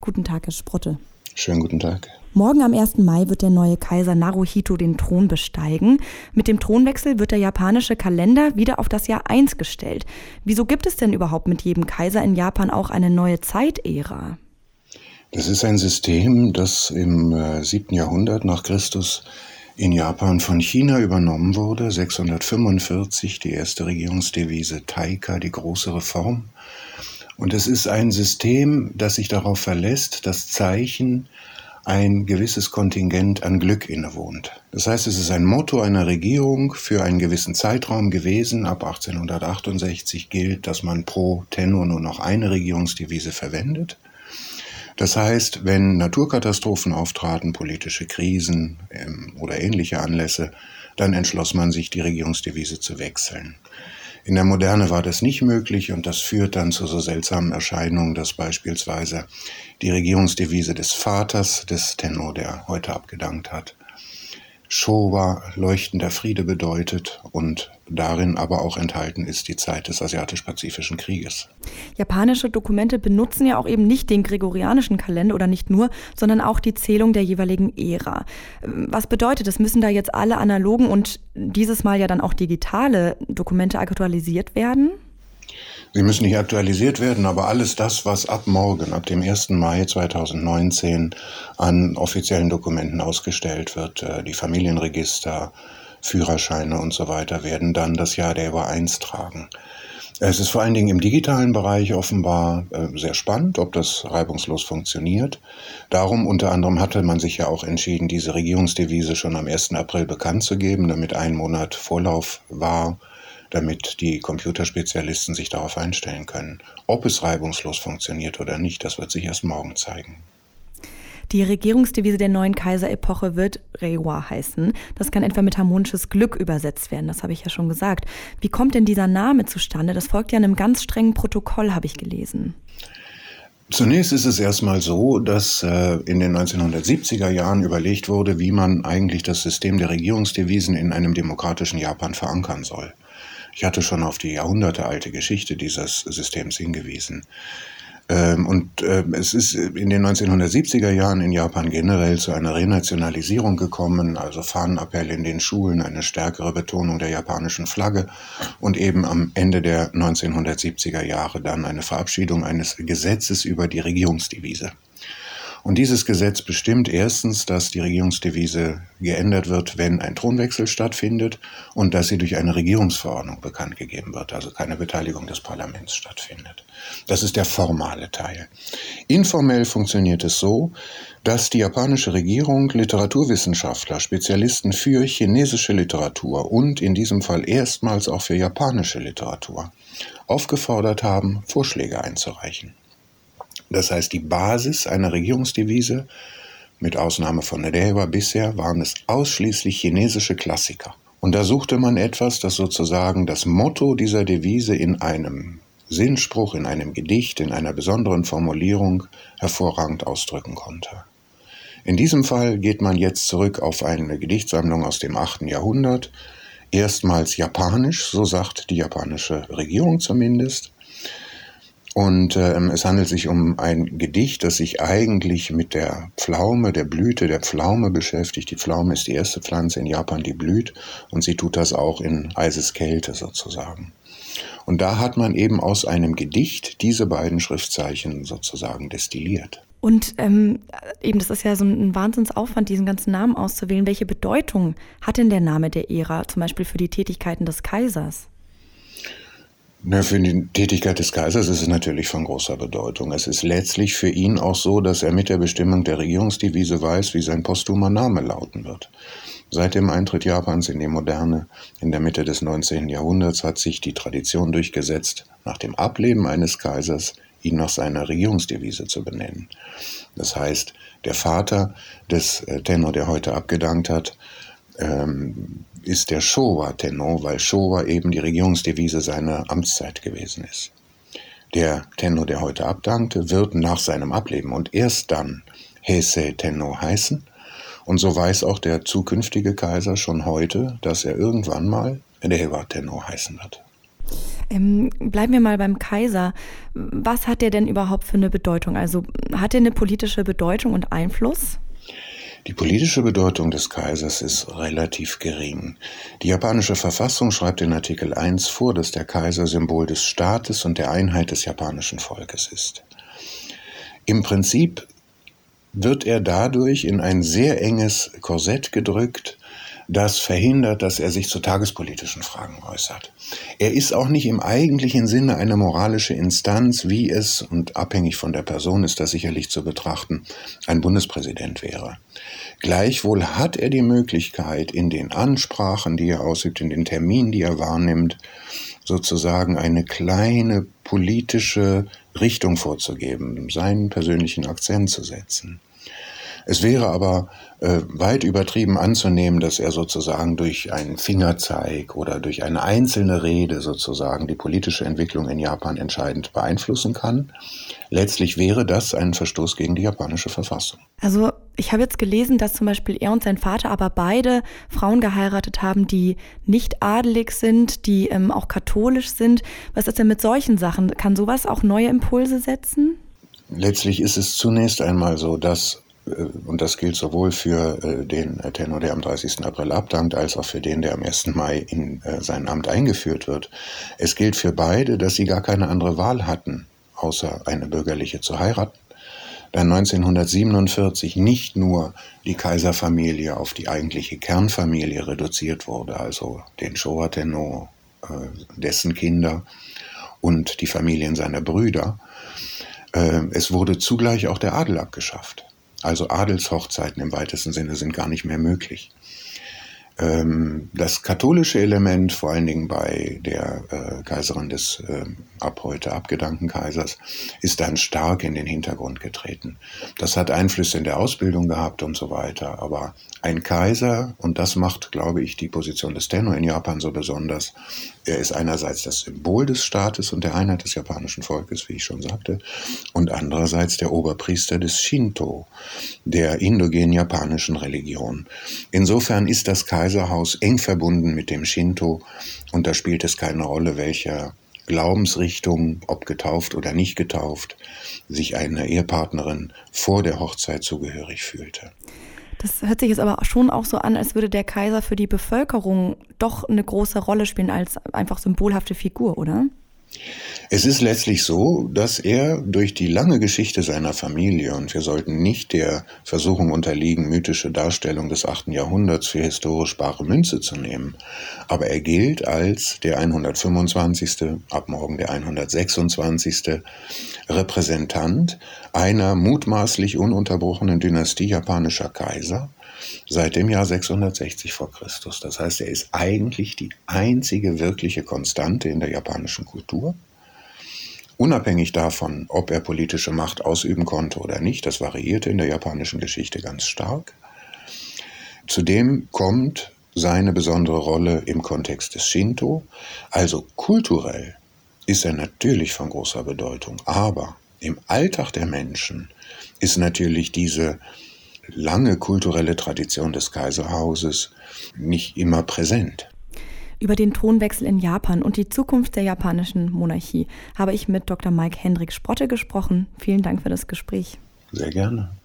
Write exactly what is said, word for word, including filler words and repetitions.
Guten Tag, Herr Sprotte. Schönen guten Tag. Morgen am ersten Mai wird der neue Kaiser Naruhito den Thron besteigen. Mit dem Thronwechsel wird der japanische Kalender wieder auf das Jahr eins gestellt. Wieso gibt es denn überhaupt mit jedem Kaiser in Japan auch eine neue Zeitära? Das ist ein System, das im äh, siebten Jahrhundert nach Christus in Japan von China übernommen wurde. sechshundertfünfundvierzig die erste Regierungsdevise Taika, die große Reform. Und es ist ein System, das sich darauf verlässt, dass Zeichen ein gewisses Kontingent an Glück innewohnt. Das heißt, es ist ein Motto einer Regierung für einen gewissen Zeitraum gewesen. Ab achtzehnhundertachtundsechzig gilt, dass man pro Tenno nur noch eine Regierungsdevise verwendet. Das heißt, wenn Naturkatastrophen auftraten, politische Krisen ähm, oder ähnliche Anlässe, dann entschloss man sich, die Regierungsdevise zu wechseln. In der Moderne war das nicht möglich und das führt dann zu so seltsamen Erscheinungen, dass beispielsweise die Regierungsdevise des Vaters des Tenno, der heute abgedankt hat, Showa, leuchtender Friede bedeutet und darin aber auch enthalten ist die Zeit des Asiatisch-Pazifischen Krieges. Japanische Dokumente benutzen ja auch eben nicht den gregorianischen Kalender oder nicht nur, sondern auch die Zählung der jeweiligen Ära. Was bedeutet das? Müssen da jetzt alle analogen und dieses Mal ja dann auch digitale Dokumente aktualisiert werden? Sie müssen nicht aktualisiert werden, aber alles das, was ab morgen, ab dem ersten Mai zweitausendneunzehn an offiziellen Dokumenten ausgestellt wird, die Familienregister, Führerscheine und so weiter, werden dann das Jahr der Ewa eins tragen. Es ist vor allen Dingen im digitalen Bereich offenbar äh, sehr spannend, ob das reibungslos funktioniert. Darum unter anderem hatte man sich ja auch entschieden, diese Regierungsdevise schon am ersten April bekannt zu geben, damit ein Monat Vorlauf war, damit die Computerspezialisten sich darauf einstellen können. Ob es reibungslos funktioniert oder nicht, das wird sich erst morgen zeigen. Die Regierungsdevise der neuen Kaiserepoche wird Reiwa heißen. Das kann etwa mit harmonisches Glück übersetzt werden, das habe ich ja schon gesagt. Wie kommt denn dieser Name zustande? Das folgt ja einem ganz strengen Protokoll, habe ich gelesen. Zunächst ist es erstmal so, dass äh, in den neunzehnhundertsiebziger Jahren überlegt wurde, wie man eigentlich das System der Regierungsdevisen in einem demokratischen Japan verankern soll. Ich hatte schon auf die jahrhundertealte Geschichte dieses Systems hingewiesen. Ähm, und äh, es ist in den neunzehnhundertsiebziger Jahren in Japan generell zu einer Renationalisierung gekommen, also Fahnenappell in den Schulen, eine stärkere Betonung der japanischen Flagge und eben am Ende der neunzehnhundertsiebziger Jahre dann eine Verabschiedung eines Gesetzes über die Regierungsdevise. Und dieses Gesetz bestimmt erstens, dass die Regierungsdevise geändert wird, wenn ein Thronwechsel stattfindet und dass sie durch eine Regierungsverordnung bekannt gegeben wird, also keine Beteiligung des Parlaments stattfindet. Das ist der formale Teil. Informell funktioniert es so, dass die japanische Regierung Literaturwissenschaftler, Spezialisten für chinesische Literatur und in diesem Fall erstmals auch für japanische Literatur aufgefordert haben, Vorschläge einzureichen. Das heißt, die Basis einer Regierungsdevise, mit Ausnahme von Reiwa bisher, waren es ausschließlich chinesische Klassiker. Und da suchte man etwas, das sozusagen das Motto dieser Devise in einem Sinnspruch, in einem Gedicht, in einer besonderen Formulierung hervorragend ausdrücken konnte. In diesem Fall geht man jetzt zurück auf eine Gedichtsammlung aus dem achten Jahrhundert, erstmals japanisch, so sagt die japanische Regierung zumindest. Und äh, es handelt sich um ein Gedicht, das sich eigentlich mit der Pflaume, der Blüte der Pflaume beschäftigt. Die Pflaume ist die erste Pflanze in Japan, die blüht, und sie tut das auch in Eiseskälte sozusagen. Und da hat man eben aus einem Gedicht diese beiden Schriftzeichen sozusagen destilliert. Und ähm, eben, das ist ja so ein Wahnsinnsaufwand, diesen ganzen Namen auszuwählen. Welche Bedeutung hat denn der Name der Ära, zum Beispiel für die Tätigkeiten des Kaisers? Na, für die Tätigkeit des Kaisers ist es natürlich von großer Bedeutung. Es ist letztlich für ihn auch so, dass er mit der Bestimmung der Regierungsdevise weiß, wie sein posthumer Name lauten wird. Seit dem Eintritt Japans in die Moderne in der Mitte des neunzehnten Jahrhunderts hat sich die Tradition durchgesetzt, nach dem Ableben eines Kaisers ihn nach seiner Regierungsdevise zu benennen. Das heißt, der Vater des Tenno, der heute abgedankt hat, ähm, ist der Showa-Tenno, weil Showa eben die Regierungsdevise seiner Amtszeit gewesen ist. Der Tenno, der heute abdankte, wird nach seinem Ableben und erst dann Heisei-Tenno heißen. Und so weiß auch der zukünftige Kaiser schon heute, dass er irgendwann mal Reiwa-Tenno heißen wird. Ähm, bleiben wir mal beim Kaiser. Was hat der denn überhaupt für eine Bedeutung? Also hat er eine politische Bedeutung und Einfluss? Die politische Bedeutung des Kaisers ist relativ gering. Die japanische Verfassung schreibt in Artikel eins vor, dass der Kaiser Symbol des Staates und der Einheit des japanischen Volkes ist. Im Prinzip wird er dadurch in ein sehr enges Korsett gedrückt, das verhindert, dass er sich zu tagespolitischen Fragen äußert. Er ist auch nicht im eigentlichen Sinne eine moralische Instanz, wie es, und abhängig von der Person ist das sicherlich zu betrachten, ein Bundespräsident wäre. Gleichwohl hat er die Möglichkeit, in den Ansprachen, die er ausübt, in den Terminen, die er wahrnimmt, sozusagen eine kleine politische Richtung vorzugeben, seinen persönlichen Akzent zu setzen. Es wäre aber äh, weit übertrieben anzunehmen, dass er sozusagen durch einen Fingerzeig oder durch eine einzelne Rede sozusagen die politische Entwicklung in Japan entscheidend beeinflussen kann. Letztlich wäre das ein Verstoß gegen die japanische Verfassung. Also ich habe jetzt gelesen, dass zum Beispiel er und sein Vater aber beide Frauen geheiratet haben, die nicht adelig sind, die ähm, auch katholisch sind. Was ist denn mit solchen Sachen? Kann sowas auch neue Impulse setzen? Letztlich ist es zunächst einmal so, dass, und das gilt sowohl für den Tenno, der am dreißigsten April abdankt, als auch für den, der am ersten Mai in sein Amt eingeführt wird. Es gilt für beide, dass sie gar keine andere Wahl hatten, außer eine bürgerliche zu heiraten. Da neunzehnhundertsiebenundvierzig nicht nur die Kaiserfamilie auf die eigentliche Kernfamilie reduziert wurde, also den Showa Tenno, dessen Kinder und die Familien seiner Brüder. Es wurde zugleich auch der Adel abgeschafft. Also Adelshochzeiten im weitesten Sinne sind gar nicht mehr möglich. Das katholische Element, vor allen Dingen bei der äh, Kaiserin des äh, ab heute abgedankten Kaisers, ist dann stark in den Hintergrund getreten. Das hat Einflüsse in der Ausbildung gehabt und so weiter. Aber ein Kaiser, und das macht, glaube ich, die Position des Tenno in Japan so besonders, er ist einerseits das Symbol des Staates und der Einheit des japanischen Volkes, wie ich schon sagte, und andererseits der Oberpriester des Shinto, der indogen japanischen Religion. Insofern ist das Kaiser Kaiserhaus eng verbunden mit dem Shinto und da spielt es keine Rolle, welcher Glaubensrichtung, ob getauft oder nicht getauft, sich eine Ehepartnerin vor der Hochzeit zugehörig fühlte. Das hört sich jetzt aber schon auch so an, als würde der Kaiser für die Bevölkerung doch eine große Rolle spielen als einfach symbolhafte Figur, oder? Es ist letztlich so, dass er durch die lange Geschichte seiner Familie, und wir sollten nicht der Versuchung unterliegen, mythische Darstellung des achten Jahrhunderts für historisch bare Münze zu nehmen, aber er gilt als der hundertfünfundzwanzigste, ab morgen der hundertsechsundzwanzigste Repräsentant einer mutmaßlich ununterbrochenen Dynastie japanischer Kaiser seit dem Jahr sechshundertsechzig vor Christus. Das heißt, er ist eigentlich die einzige wirkliche Konstante in der japanischen Kultur. Unabhängig davon, ob er politische Macht ausüben konnte oder nicht, das variierte in der japanischen Geschichte ganz stark. Zudem kommt seine besondere Rolle im Kontext des Shinto. Also kulturell ist er natürlich von großer Bedeutung, aber im Alltag der Menschen ist natürlich diese lange kulturelle Tradition des Kaiserhauses nicht immer präsent. Über den Thronwechsel in Japan und die Zukunft der japanischen Monarchie habe ich mit Doktor Mike Hendrik Sprotte gesprochen. Vielen Dank für das Gespräch. Sehr gerne.